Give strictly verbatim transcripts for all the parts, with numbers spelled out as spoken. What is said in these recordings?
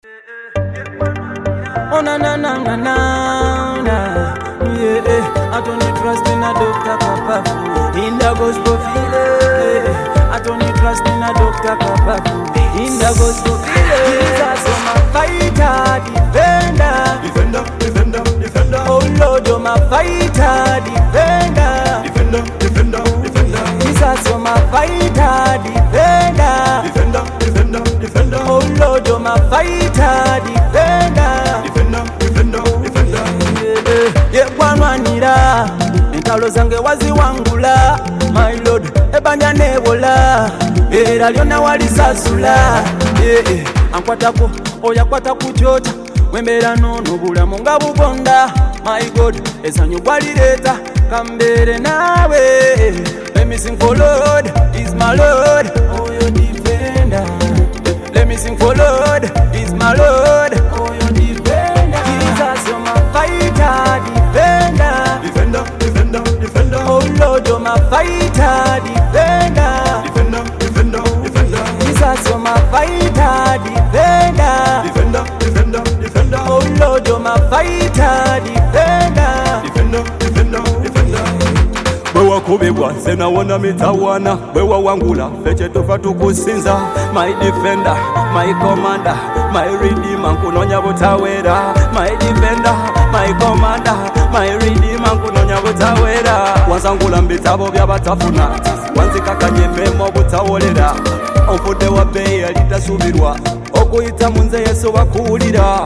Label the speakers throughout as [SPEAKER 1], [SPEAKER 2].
[SPEAKER 1] Oh na na na na na na, yeah. I don't need trust in a doctor Papa in the gospel feeling. I don't need trust in a doctor Papa in the gospel feeling. Jesus, you're my fighter, defender,
[SPEAKER 2] Defender, defender, defender.
[SPEAKER 1] oh Lord, you're my fighter, defender,
[SPEAKER 2] Defender, defender, defender.
[SPEAKER 1] Jesus, you're my fighter, defender,
[SPEAKER 2] Defender, defender, defender.
[SPEAKER 1] oh Lord, you're my fighter, defender.
[SPEAKER 2] Defender, defender, defender.
[SPEAKER 1] Yegwanwanira entalo zange waziwangula, my lord, ebanya nebola era lyonna walisasula. Ankwatako oyakwata ku kyota wembeera noono bulamu nga bugonda, my god, esanyu gwalireeta kambeere naawe. Let me sing for Lord, is my Lord, oh your defender. Let me sing for Lord, is my Lord, oh your defender. Jesus, you're my fighter, defender.
[SPEAKER 2] Defender, defender, defender.
[SPEAKER 1] Oh Lord, you're my fighter, defender.
[SPEAKER 2] Defender, defender, defender.
[SPEAKER 1] Jesus, you're my fighter, defender.
[SPEAKER 2] Defender, defender, defender.
[SPEAKER 1] Oh Lord, you're my fighter, defender.
[SPEAKER 2] Defender, defender, defender. Bwe wakubibwa nze nawona mitawana, bwe wawangula ffe kye tufa tukusinza. My defender, my commander, my redeemer, nkunonya butaweera. My defender, my commander, my redeemer, nkunonya butaweera. Wansangula mu bitabo by'abatafuna, wanzikakanya emmeeme obutawolera. Onfudde wa bbeeyi alitasuubirwa, okuyita mu nze Yesu bakuwulira.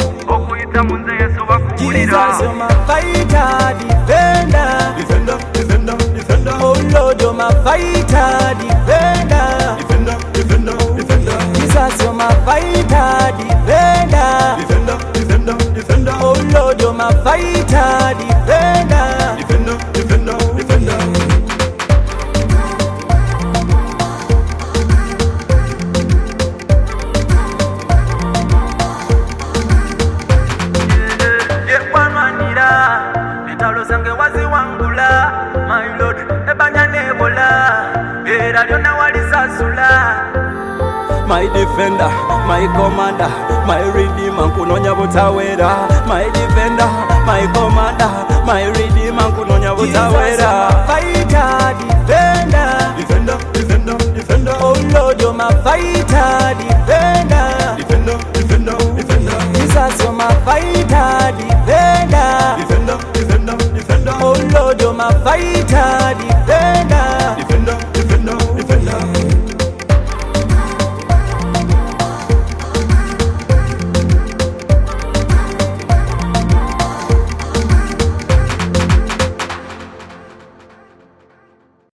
[SPEAKER 1] Jesus, you're my fighter, defender.
[SPEAKER 2] Defender, defender, defender.
[SPEAKER 1] Oh Lord, you're my fighter, defender.
[SPEAKER 2] Defender, defender, defender.
[SPEAKER 1] Jesus, you're my fighter, defender.
[SPEAKER 2] Defender, defender, defender.
[SPEAKER 1] Oh Lord, you're my fighter, defender.
[SPEAKER 2] Defender, defender, defender.
[SPEAKER 1] Yekwanwanira entalo zange waziwangula, my lord, ebanya nebola era lyonna walisasula.
[SPEAKER 2] My defender, my commander, my redeemer, nkunonya butaweera. My defender, my commander, my redeemer, nkunonya
[SPEAKER 1] Jesus, you're
[SPEAKER 2] butaweera.
[SPEAKER 1] my fighter, defender.
[SPEAKER 2] Defender, defender, defender.
[SPEAKER 1] Oh Lord, you're my fighter, defender.